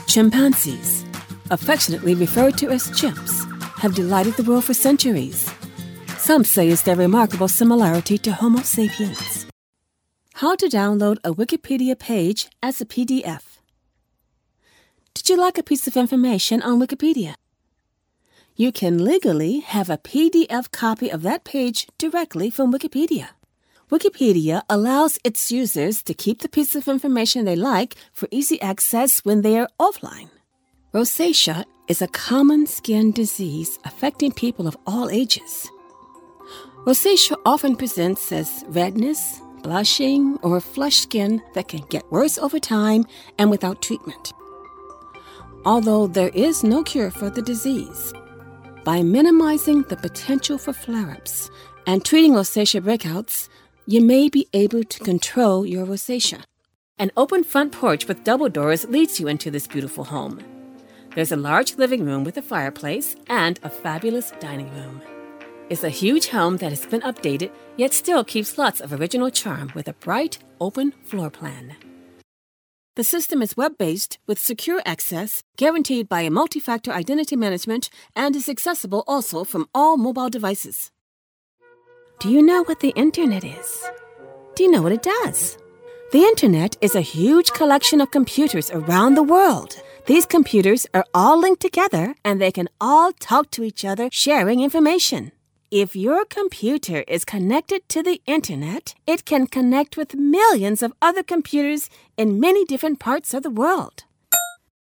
Chimpanzees, affectionately referred to as chimps, have delighted the world for centuries. Some say it's their remarkable similarity to Homo sapiens. How to download a Wikipedia page as a PDF. Did you like a piece of information on Wikipedia? You can legally have a PDF copy of that page directly from Wikipedia. Wikipedia allows its users to keep the piece of information they like for easy access when they are offline. Rosacea is a common skin disease affecting people of all ages. Rosacea often presents as redness, blushing, or flushed skin that can get worse over time and without treatment. Although there is no cure for the disease, by minimizing the potential for flare-ups and treating rosacea breakouts, you may be able to control your rosacea. An open front porch with double doors leads you into this beautiful home. There's a large living room with a fireplace and a fabulous dining room. It's a huge home that has been updated, yet still keeps lots of original charm with a bright, open floor plan. The system is web-based with secure access, guaranteed by a multi-factor identity management, and is accessible also from all mobile devices. Do you know what the Internet is? Do you know what it does? The Internet is a huge collection of computers around the world. These computers are all linked together, and they can all talk to each other, sharing information. If your computer is connected to the Internet, it can connect with millions of other computers in many different parts of the world.